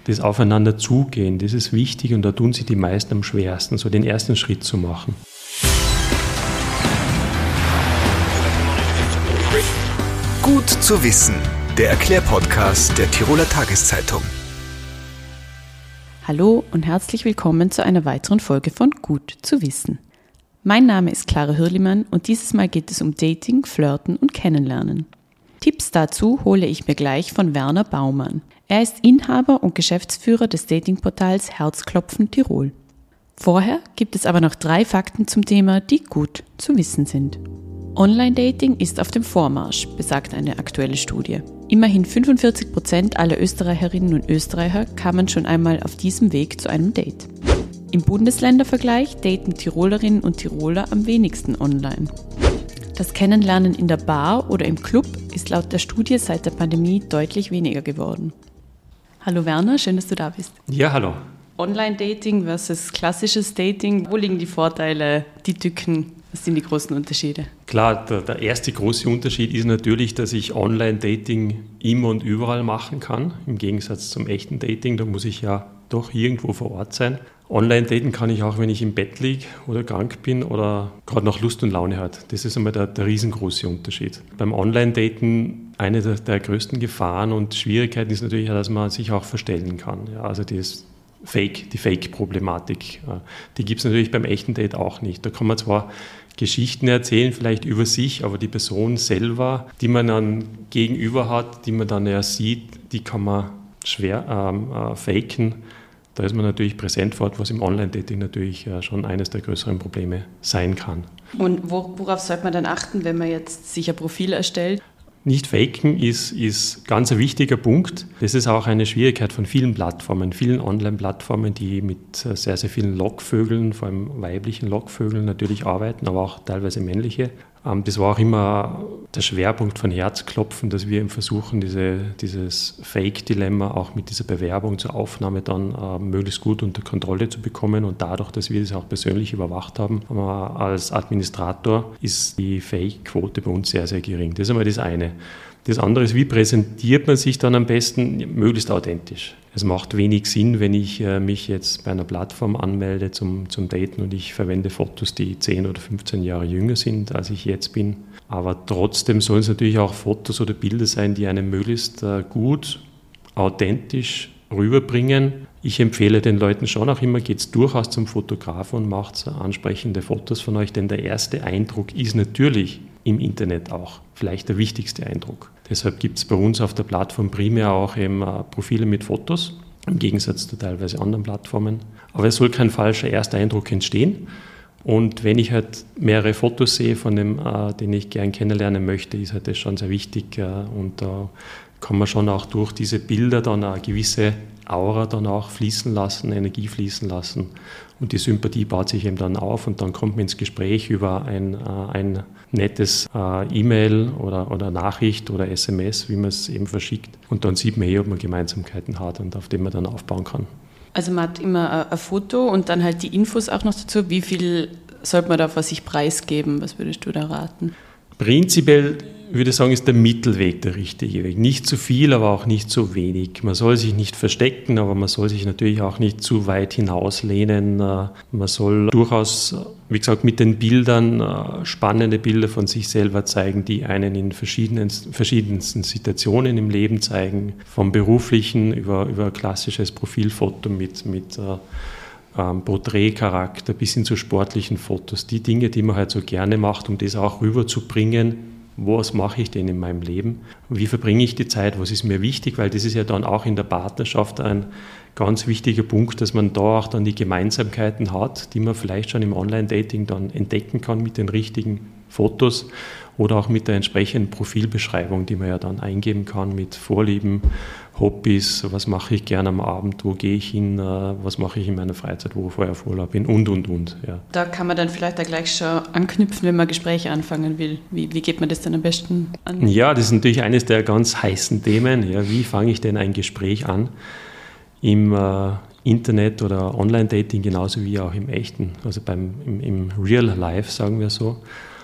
das Aufeinander zugehen, das ist wichtig und da tun sich die meisten am schwersten, so den ersten Schritt zu machen. Gut zu wissen, der Erklärpodcast der Tiroler Tageszeitung. Hallo und herzlich willkommen zu einer weiteren Folge von Gut zu wissen. Mein Name ist Clara Hürlimann und dieses Mal geht es um Dating, Flirten und Kennenlernen. Tipps dazu hole ich mir gleich von Werner Baumann. Er ist Inhaber und Geschäftsführer des Datingportals Herzklopfen Tirol. Vorher gibt es aber noch 3 Fakten zum Thema, die gut zu wissen sind. Online-Dating ist auf dem Vormarsch, besagt eine aktuelle Studie. Immerhin 45% aller Österreicherinnen und Österreicher kamen schon einmal auf diesem Weg zu einem Date. Im Bundesländervergleich daten Tirolerinnen und Tiroler am wenigsten online. Das Kennenlernen in der Bar oder im Club ist laut der Studie seit der Pandemie deutlich weniger geworden. Hallo Werner, schön, dass du da bist. Ja, hallo. Online-Dating versus klassisches Dating, wo liegen die Vorteile, die Tücken, was sind die großen Unterschiede? Klar, der erste große Unterschied ist natürlich, dass ich Online-Dating immer und überall machen kann, im Gegensatz zum echten Dating, da muss ich ja doch irgendwo vor Ort sein. Online-Daten kann ich auch, wenn ich im Bett liege oder krank bin oder gerade noch Lust und Laune hat. Das ist einmal der riesengroße Unterschied. Beim Online-Daten eine der größten Gefahren und Schwierigkeiten ist natürlich, dass man sich auch verstellen kann. Ja, also die Fake-Problematik, die gibt es natürlich beim echten Date auch nicht. Da kann man zwar Geschichten erzählen, vielleicht über sich, aber die Person selber, die man dann gegenüber hat, die man dann ja sieht, die kann man schwer faken. Da ist man natürlich präsent vor Ort, was im Online-Dating natürlich schon eines der größeren Probleme sein kann. Und worauf sollte man dann achten, wenn man jetzt sich ein Profil erstellt? Nicht faken ist ganz ein wichtiger Punkt. Das ist auch eine Schwierigkeit von vielen Plattformen, vielen Online-Plattformen, die mit sehr, sehr vielen Lockvögeln, vor allem weiblichen Lockvögeln natürlich arbeiten, aber auch teilweise männliche. Das war auch immer der Schwerpunkt von Herzklopfen, dass wir eben versuchen, dieses Fake-Dilemma auch mit dieser Bewerbung zur Aufnahme dann möglichst gut unter Kontrolle zu bekommen. Und dadurch, dass wir das auch persönlich überwacht haben, als Administrator, ist die Fake-Quote bei uns sehr, sehr gering. Das ist einmal das eine. Das andere ist, wie präsentiert man sich dann am besten? Möglichst authentisch. Es macht wenig Sinn, wenn ich mich jetzt bei einer Plattform anmelde zum Daten und ich verwende Fotos, die 10 oder 15 Jahre jünger sind, als ich jetzt bin. Aber trotzdem sollen es natürlich auch Fotos oder Bilder sein, die einen möglichst gut, authentisch rüberbringen. Ich empfehle den Leuten schon auch immer, geht's durchaus zum Fotografen und macht ansprechende Fotos von euch, denn der erste Eindruck ist natürlich im Internet auch vielleicht der wichtigste Eindruck. Deshalb gibt es bei uns auf der Plattform primär auch eben Profile mit Fotos, im Gegensatz zu teilweise anderen Plattformen. Aber es soll kein falscher erster Eindruck entstehen. Und wenn ich halt mehrere Fotos sehe von dem, den ich gern kennenlernen möchte, ist halt das schon sehr wichtig. Und da kann man schon auch durch diese Bilder dann eine gewisse Aura dann auch fließen lassen, Energie fließen lassen. Und die Sympathie baut sich eben dann auf und dann kommt man ins Gespräch über ein nettes E-Mail oder Nachricht oder SMS, wie man es eben verschickt. Und dann sieht man ob man Gemeinsamkeiten hat und auf dem man dann aufbauen kann. Also man hat immer ein Foto und dann halt die Infos auch noch dazu. Wie viel sollte man da von sich preisgeben? Was würdest du da raten? Prinzipiell würde ich sagen, ist der Mittelweg der richtige Weg. Nicht zu viel, aber auch nicht zu wenig. Man soll sich nicht verstecken, aber man soll sich natürlich auch nicht zu weit hinauslehnen. Man soll durchaus, wie gesagt, mit den Bildern spannende Bilder von sich selber zeigen, die einen in verschiedensten Situationen im Leben zeigen. Vom beruflichen über klassisches Profilfoto mit Porträtcharakter bis hin zu sportlichen Fotos. Die Dinge, die man halt so gerne macht, um das auch rüberzubringen. Was mache ich denn in meinem Leben? Wie verbringe ich die Zeit? Was ist mir wichtig? Weil das ist ja dann auch in der Partnerschaft ein ganz wichtiger Punkt, dass man da auch dann die Gemeinsamkeiten hat, die man vielleicht schon im Online-Dating dann entdecken kann mit den richtigen Fotos oder auch mit der entsprechenden Profilbeschreibung, die man ja dann eingeben kann mit Vorlieben, Hobbys, was mache ich gerne am Abend, wo gehe ich hin, was mache ich in meiner Freizeit, wo vorher auf Urlaub bin und. Ja. Da kann man dann vielleicht auch gleich schon anknüpfen, wenn man Gespräche anfangen will. Wie geht man das dann am besten an? Ja, das ist natürlich eines der ganz heißen Themen. Ja, wie fange ich denn ein Gespräch an? Im Internet oder Online-Dating genauso wie auch im echten, also im Real Life, sagen wir so.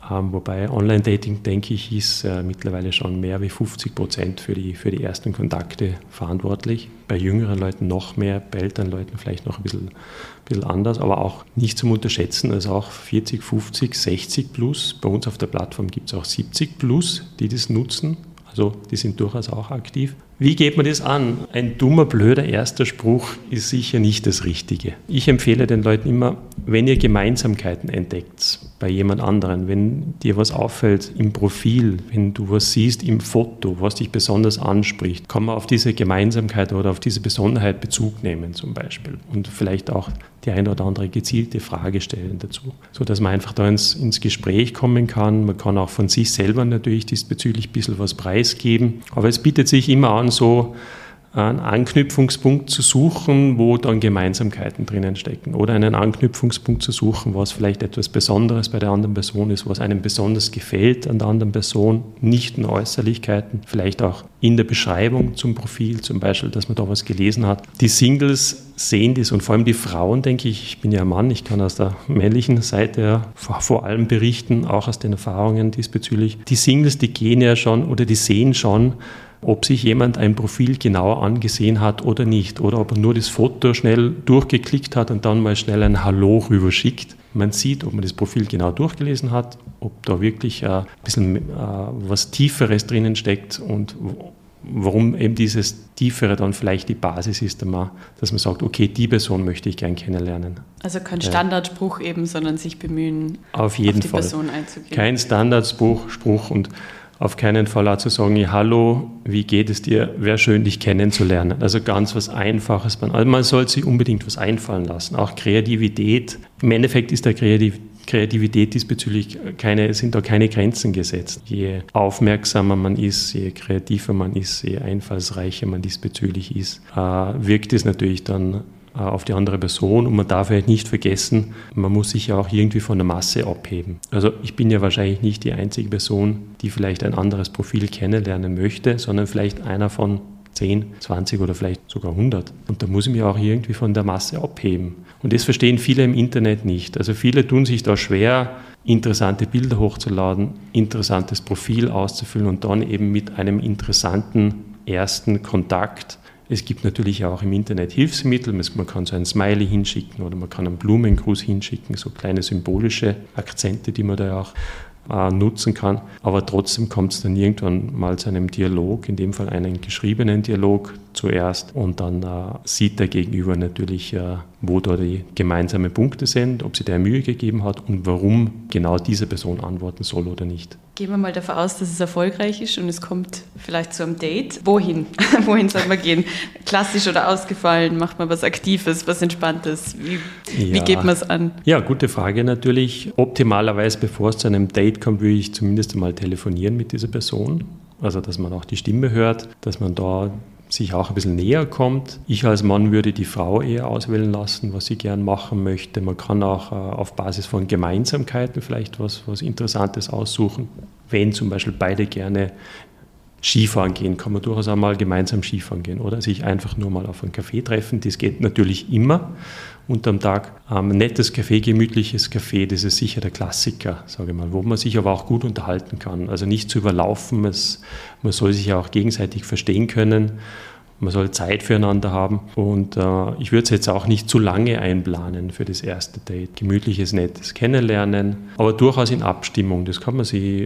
Wobei Online-Dating, denke ich, ist mittlerweile schon mehr wie 50% für die ersten Kontakte verantwortlich. Bei jüngeren Leuten noch mehr, bei älteren Leuten vielleicht noch ein bisschen anders, aber auch nicht zum Unterschätzen, also auch 40, 50, 60 plus. Bei uns auf der Plattform gibt es auch 70 plus, die das nutzen. Also die sind durchaus auch aktiv. Wie geht man das an? Ein dummer, blöder erster Spruch ist sicher nicht das Richtige. Ich empfehle den Leuten immer, wenn ihr Gemeinsamkeiten entdeckt bei jemand anderen, wenn dir was auffällt im Profil, wenn du was siehst im Foto, was dich besonders anspricht, kann man auf diese Gemeinsamkeit oder auf diese Besonderheit Bezug nehmen zum Beispiel und vielleicht auch die eine oder andere gezielte Frage stellen dazu, sodass man einfach da ins Gespräch kommen kann. Man kann auch von sich selber natürlich diesbezüglich ein bisschen was preisgeben, aber es bietet sich immer an, so einen Anknüpfungspunkt zu suchen, wo dann Gemeinsamkeiten drinnen stecken oder einen Anknüpfungspunkt zu suchen, was vielleicht etwas Besonderes bei der anderen Person ist, was einem besonders gefällt an der anderen Person, nicht nur Äußerlichkeiten, vielleicht auch in der Beschreibung zum Profil zum Beispiel, dass man da was gelesen hat. Die Singles sehen das und vor allem die Frauen, denke ich bin ja ein Mann, ich kann aus der männlichen Seite ja vor allem berichten, auch aus den Erfahrungen diesbezüglich. Die Singles, die gehen ja schon oder die sehen schon, ob sich jemand ein Profil genauer angesehen hat oder nicht. Oder ob er nur das Foto schnell durchgeklickt hat und dann mal schnell ein Hallo rüberschickt. Man sieht, ob man das Profil genau durchgelesen hat, ob da wirklich ein bisschen was Tieferes drinnen steckt und warum eben dieses Tiefere dann vielleicht die Basis ist, dass man sagt, okay, die Person möchte ich gern kennenlernen. Also kein Standardspruch eben, sondern sich bemühen, auf die Person einzugehen. Kein Standardspruch und auf keinen Fall auch zu sagen, hallo, wie geht es dir? Wäre schön, dich kennenzulernen. Also ganz was Einfaches. Also man soll sich unbedingt was einfallen lassen. Auch Kreativität. Im Endeffekt ist der Kreativität diesbezüglich sind da keine Grenzen gesetzt. Je aufmerksamer man ist, je kreativer man ist, je einfallsreicher man diesbezüglich ist, wirkt es natürlich dann auf die andere Person und man darf halt nicht vergessen, man muss sich ja auch irgendwie von der Masse abheben. Also ich bin ja wahrscheinlich nicht die einzige Person, die vielleicht ein anderes Profil kennenlernen möchte, sondern vielleicht einer von 10, 20 oder vielleicht sogar 100. Und da muss ich mich auch irgendwie von der Masse abheben. Und das verstehen viele im Internet nicht. Also viele tun sich da schwer, interessante Bilder hochzuladen, interessantes Profil auszufüllen und dann eben mit einem interessanten ersten Kontakt. Es gibt natürlich auch im Internet Hilfsmittel, man kann so ein Smiley hinschicken oder man kann einen Blumengruß hinschicken, so kleine symbolische Akzente, die man da auch nutzen kann. Aber trotzdem kommt es dann irgendwann mal zu einem Dialog, in dem Fall einen geschriebenen Dialog zuerst und dann sieht der Gegenüber natürlich, wo da die gemeinsamen Punkte sind, ob sie der Mühe gegeben hat und warum genau diese Person antworten soll oder nicht. Gehen wir mal davon aus, dass es erfolgreich ist und es kommt vielleicht zu einem Date. Wohin? Wohin soll man gehen? Klassisch oder ausgefallen? Macht man was Aktives, was Entspanntes? Wie geht man es an? Ja, gute Frage natürlich. Optimalerweise, bevor es zu einem Date kommt, würde ich zumindest einmal telefonieren mit dieser Person. Also, dass man auch die Stimme hört, dass man da sich auch ein bisschen näher kommt. Ich als Mann würde die Frau eher auswählen lassen, was sie gern machen möchte. Man kann auch auf Basis von Gemeinsamkeiten vielleicht was Interessantes aussuchen. Wenn zum Beispiel beide gerne Skifahren gehen, kann man durchaus auch mal gemeinsam Skifahren gehen oder sich einfach nur mal auf einen Café treffen. Das geht natürlich immer unterm Tag. Ein nettes Café, gemütliches Café, das ist sicher der Klassiker, sage ich mal, wo man sich aber auch gut unterhalten kann. Also nicht zu überlaufen, man soll sich ja auch gegenseitig verstehen können. Man soll Zeit füreinander haben und ich würde es jetzt auch nicht zu lange einplanen für das erste Date. Gemütliches, nettes Kennenlernen, aber durchaus in Abstimmung. Das kann man sich,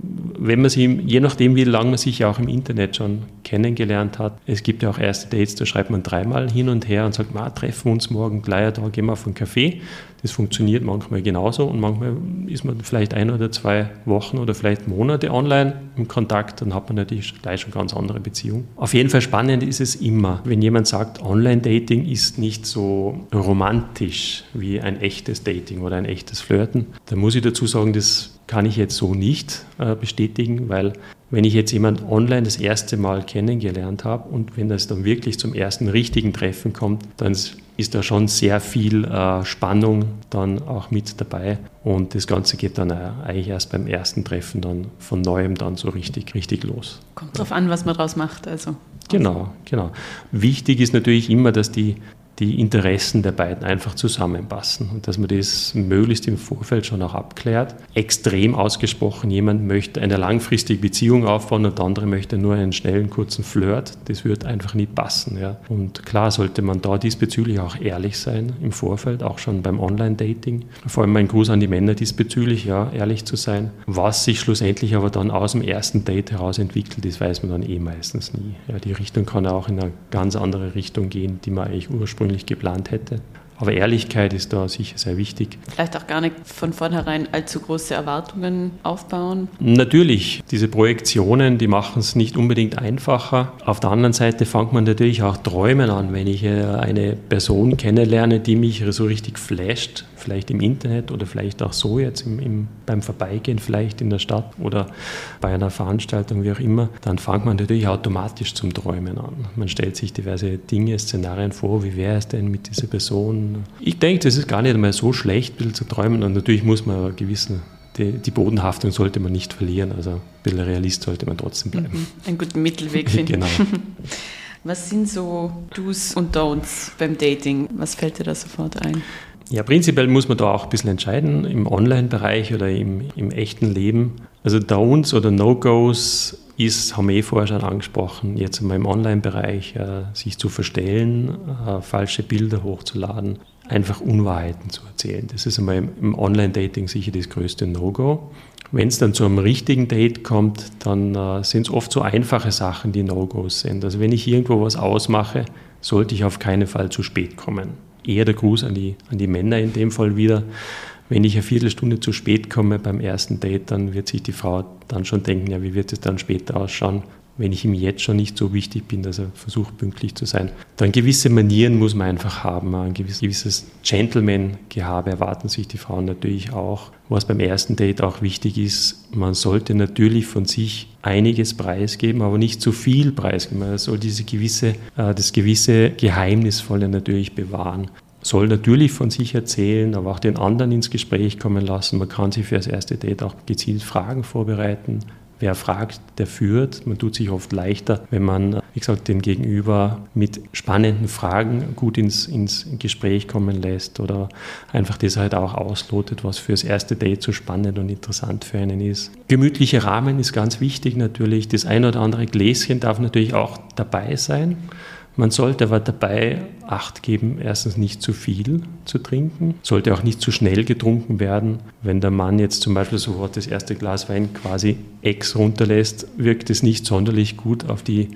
je nachdem wie lange man sich ja auch im Internet schon kennengelernt hat. Es gibt ja auch erste Dates, da schreibt man 3-mal hin und her und sagt, treffen wir uns morgen gleich, da gehen wir auf einen Café. Das funktioniert manchmal genauso und manchmal ist man vielleicht 1 oder 2 Wochen oder vielleicht Monate online im Kontakt, dann hat man natürlich gleich schon ganz andere Beziehungen. Auf jeden Fall spannend ist es immer, wenn jemand sagt, Online-Dating ist nicht so romantisch wie ein echtes Dating oder ein echtes Flirten. Da muss ich dazu sagen, das kann ich jetzt so nicht bestätigen, weil wenn ich jetzt jemanden online das erste Mal kennengelernt habe und wenn das dann wirklich zum ersten richtigen Treffen kommt, dann ist da schon sehr viel Spannung dann auch mit dabei und das Ganze geht dann eigentlich erst beim ersten Treffen dann von Neuem dann so richtig los. Kommt drauf an, was man draus macht. Also. Genau. Wichtig ist natürlich immer, dass die die Interessen der beiden einfach zusammenpassen und dass man das möglichst im Vorfeld schon auch abklärt. Extrem ausgesprochen, jemand möchte eine langfristige Beziehung aufbauen und der andere möchte nur einen schnellen, kurzen Flirt. Das wird einfach nicht passen. Ja. Und klar sollte man da diesbezüglich auch ehrlich sein im Vorfeld, auch schon beim Online-Dating. Vor allem ein Gruß an die Männer diesbezüglich, ja, ehrlich zu sein. Was sich schlussendlich aber dann aus dem ersten Date heraus entwickelt, das weiß man dann meistens nie. Ja, die Richtung kann auch in eine ganz andere Richtung gehen, die man eigentlich ursprünglich geplant hätte. Aber Ehrlichkeit ist da sicher sehr wichtig. Vielleicht auch gar nicht von vornherein allzu große Erwartungen aufbauen. Natürlich, diese Projektionen, die machen es nicht unbedingt einfacher. Auf der anderen Seite fängt man natürlich auch Träumen an, wenn ich eine Person kennenlerne, die mich so richtig flasht, vielleicht im Internet oder vielleicht auch so jetzt beim Vorbeigehen vielleicht in der Stadt oder bei einer Veranstaltung, wie auch immer, dann fängt man natürlich automatisch zum Träumen an. Man stellt sich diverse Dinge, Szenarien vor, wie wäre es denn mit dieser Person? Ich denke, das ist gar nicht einmal so schlecht, ein bisschen zu träumen und natürlich muss man die Bodenhaftung sollte man nicht verlieren, also ein bisschen Realist sollte man trotzdem bleiben. Einen guten Mittelweg finden. Genau. Was sind so Do's und Don'ts beim Dating? Was fällt dir da sofort ein? Ja, prinzipiell muss man da auch ein bisschen entscheiden, im Online-Bereich oder im echten Leben. Also Don'ts oder No-Gos haben wir vorher schon angesprochen, jetzt einmal im Online-Bereich sich zu verstellen, falsche Bilder hochzuladen, einfach Unwahrheiten zu erzählen. Das ist einmal im Online-Dating sicher das größte No-Go. Wenn es dann zu einem richtigen Date kommt, dann sind es oft so einfache Sachen, die No-Gos sind. Also wenn ich irgendwo was ausmache, sollte ich auf keinen Fall zu spät kommen. Eher der Gruß an die Männer in dem Fall wieder. Wenn ich eine Viertelstunde zu spät komme beim ersten Date, dann wird sich die Frau dann schon denken, ja, wie wird es dann später ausschauen, wenn ich ihm jetzt schon nicht so wichtig bin, dass er versucht, pünktlich zu sein. Dann gewisse Manieren muss man einfach haben, ein gewisses Gentleman-Gehabe erwarten sich die Frauen natürlich auch. Was beim ersten Date auch wichtig ist, man sollte natürlich von sich einiges preisgeben, aber nicht zu viel preisgeben. Man soll das gewisse Geheimnisvolle natürlich bewahren. Soll natürlich von sich erzählen, aber auch den anderen ins Gespräch kommen lassen. Man kann sich für das erste Date auch gezielt Fragen vorbereiten. Wer fragt, der führt. Man tut sich oft leichter, wenn man, wie gesagt, den Gegenüber mit spannenden Fragen gut ins Gespräch kommen lässt oder einfach das halt auch auslotet, was für das erste Date so spannend und interessant für einen ist. Gemütlicher Rahmen ist ganz wichtig natürlich. Das ein oder andere Gläschen darf natürlich auch dabei sein. Man sollte aber dabei Acht geben, erstens nicht zu viel zu trinken, sollte auch nicht zu schnell getrunken werden. Wenn der Mann jetzt zum Beispiel sofort das erste Glas Wein quasi runterlässt, wirkt es nicht sonderlich gut auf die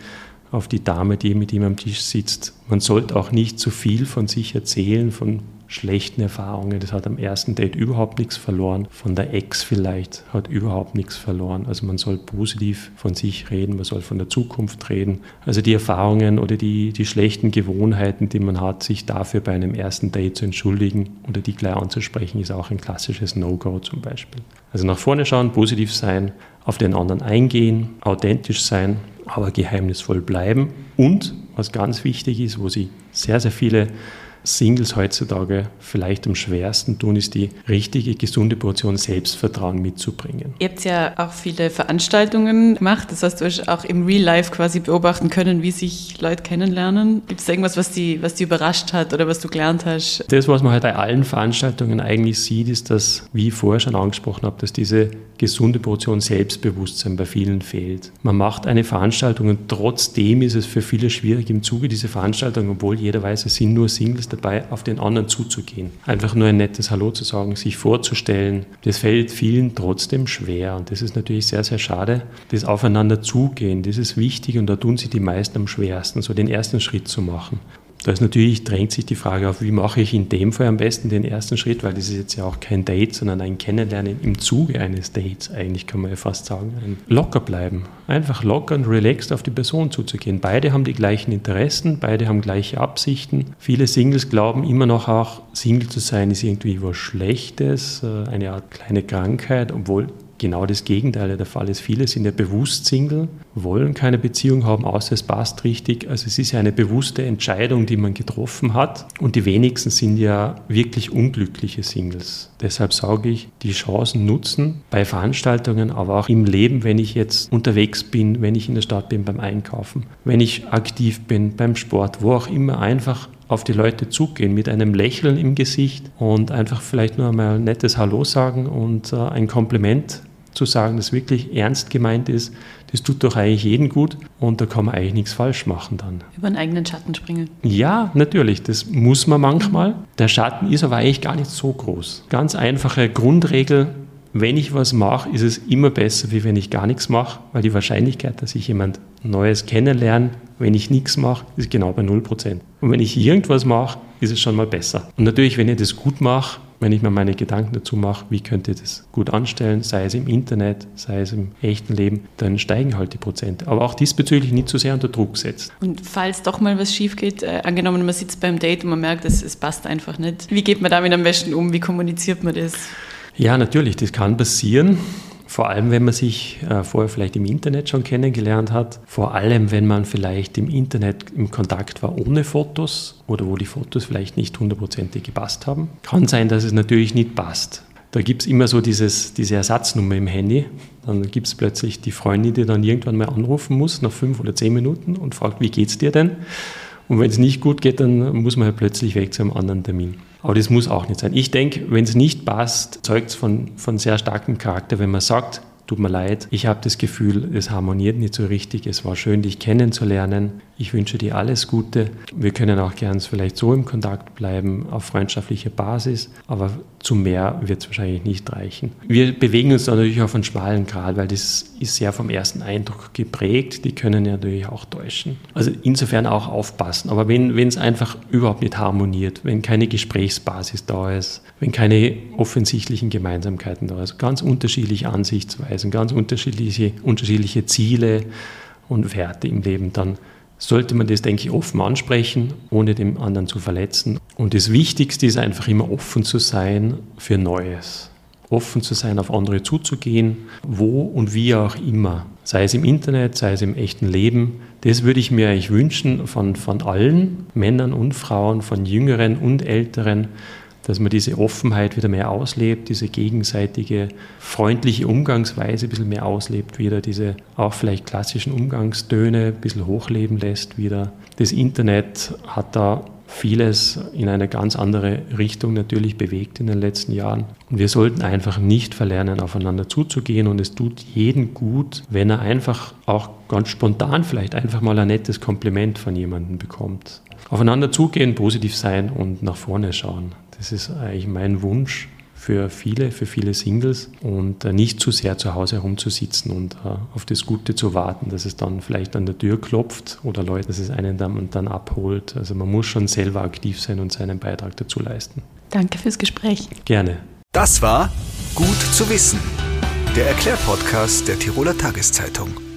Dame, die mit ihm am Tisch sitzt. Man sollte auch nicht zu viel von sich erzählen, von schlechten Erfahrungen. Das hat am ersten Date überhaupt nichts verloren. Von der Ex vielleicht hat überhaupt nichts verloren. Also man soll positiv von sich reden, man soll von der Zukunft reden. Also die Erfahrungen oder die schlechten Gewohnheiten, die man hat, sich dafür bei einem ersten Date zu entschuldigen oder die gleich anzusprechen, ist auch ein klassisches No-Go zum Beispiel. Also nach vorne schauen, positiv sein, auf den anderen eingehen, authentisch sein, aber geheimnisvoll bleiben. Und, was ganz wichtig ist, wo sie sehr, sehr viele Singles heutzutage vielleicht am schwersten tun, ist die richtige, gesunde Portion Selbstvertrauen mitzubringen. Ihr habt ja auch viele Veranstaltungen gemacht, das heißt, du hast auch im Real Life quasi beobachten können, wie sich Leute kennenlernen. Gibt es da irgendwas, was die überrascht hat oder was du gelernt hast? Das, was man halt bei allen Veranstaltungen eigentlich sieht, ist, dass, wie ich vorher schon angesprochen habe, dass diese gesunde Portion Selbstbewusstsein bei vielen fehlt. Man macht eine Veranstaltung und trotzdem ist es für viele schwierig, im Zuge dieser Veranstaltung, obwohl jeder weiß, es sind nur Singles dabei, auf den anderen zuzugehen. Einfach nur ein nettes Hallo zu sagen, sich vorzustellen. Das fällt vielen trotzdem schwer und das ist natürlich sehr, sehr schade. Das Aufeinander zugehen, das ist wichtig und da tun sich die meisten am schwersten, so den ersten Schritt zu machen. Da ist natürlich, drängt sich die Frage auf, wie mache ich in dem Fall am besten den ersten Schritt, weil das ist jetzt ja auch kein Date, sondern ein Kennenlernen im Zuge eines Dates, eigentlich kann man ja fast sagen. Locker bleiben, einfach locker und relaxed auf die Person zuzugehen. Beide haben die gleichen Interessen, beide haben gleiche Absichten. Viele Singles glauben immer noch auch, Single zu sein ist irgendwie was Schlechtes, eine Art kleine Krankheit, obwohl genau das Gegenteil der Fall ist. Viele sind ja bewusst Single, wollen keine Beziehung haben, außer es passt richtig. Also es ist ja eine bewusste Entscheidung, die man getroffen hat. Und die wenigsten sind ja wirklich unglückliche Singles. Deshalb sage ich, die Chancen nutzen bei Veranstaltungen, aber auch im Leben, wenn ich jetzt unterwegs bin, wenn ich in der Stadt bin beim Einkaufen, wenn ich aktiv bin beim Sport, wo auch immer, einfach auf die Leute zugehen mit einem Lächeln im Gesicht und einfach vielleicht nur einmal ein nettes Hallo sagen und ein Kompliment zu sagen, das wirklich ernst gemeint ist, das tut doch eigentlich jedem gut und da kann man eigentlich nichts falsch machen dann. Über einen eigenen Schatten springen. Ja, natürlich, das muss man manchmal. Der Schatten ist aber eigentlich gar nicht so groß. Ganz einfache Grundregel, wenn ich was mache, ist es immer besser, wie wenn ich gar nichts mache, weil die Wahrscheinlichkeit, dass ich jemand Neues kennenlerne, wenn ich nichts mache, ist genau bei 0%. Und wenn ich irgendwas mache, ist es schon mal besser. Und natürlich, wenn ich das gut mache, wenn ich mir meine Gedanken dazu mache, wie könnte ich das gut anstellen, sei es im Internet, sei es im echten Leben, dann steigen halt die Prozente. Aber auch diesbezüglich nicht zu sehr unter Druck setzt. Und falls doch mal was schief geht, angenommen, man sitzt beim Date und man merkt, es passt einfach nicht. Wie geht man damit am besten um? Wie kommuniziert man das? Ja, natürlich, das kann passieren. Vor allem, wenn man sich vorher vielleicht im Internet schon kennengelernt hat. Vor allem, wenn man vielleicht im Internet im Kontakt war ohne Fotos oder wo die Fotos vielleicht nicht 100% gepasst haben. Kann sein, dass es natürlich nicht passt. Da gibt es immer so diese Ersatznummer im Handy. Dann gibt es plötzlich die Freundin, die dann irgendwann mal anrufen muss, nach 5 oder 10 Minuten und fragt, wie geht's dir denn? Und wenn es nicht gut geht, dann muss man halt plötzlich weg zu einem anderen Termin. Aber das muss auch nicht sein. Ich denke, wenn es nicht passt, zeugt es von sehr starkem Charakter, wenn man sagt, tut mir leid, ich habe das Gefühl, es harmoniert nicht so richtig, es war schön, dich kennenzulernen, ich wünsche dir alles Gute. Wir können auch gern vielleicht so im Kontakt bleiben, auf freundschaftlicher Basis, aber zu mehr wird es wahrscheinlich nicht reichen. Wir bewegen uns natürlich auf einen schmalen Grat, weil das ist sehr vom ersten Eindruck geprägt, die können ja natürlich auch täuschen. Also insofern auch aufpassen, aber wenn es einfach überhaupt nicht harmoniert, wenn keine Gesprächsbasis da ist, wenn keine offensichtlichen Gemeinsamkeiten da sind, ganz unterschiedliche Ansichtsweisen, ganz unterschiedliche Ziele und Werte im Leben, dann sollte man das, denke ich, offen ansprechen, ohne den anderen zu verletzen. Und das Wichtigste ist einfach immer offen zu sein für Neues. Offen zu sein, auf andere zuzugehen, wo und wie auch immer. Sei es im Internet, sei es im echten Leben. Das würde ich mir eigentlich wünschen von allen, Männern und Frauen, von Jüngeren und Älteren, dass man diese Offenheit wieder mehr auslebt, diese gegenseitige freundliche Umgangsweise ein bisschen mehr auslebt wieder, diese auch vielleicht klassischen Umgangstöne ein bisschen hochleben lässt wieder. Das Internet hat da vieles in eine ganz andere Richtung natürlich bewegt in den letzten Jahren. Und wir sollten einfach nicht verlernen, aufeinander zuzugehen und es tut jedem gut, wenn er einfach auch ganz spontan vielleicht einfach mal ein nettes Kompliment von jemandem bekommt. Aufeinander zugehen, positiv sein und nach vorne schauen. Das ist eigentlich mein Wunsch für viele Singles und nicht zu sehr zu Hause herumzusitzen und auf das Gute zu warten, dass es dann vielleicht an der Tür klopft oder Leute, dass es einen dann abholt. Also man muss schon selber aktiv sein und seinen Beitrag dazu leisten. Danke fürs Gespräch. Gerne. Das war Gut zu wissen, der Erklärpodcast der Tiroler Tageszeitung.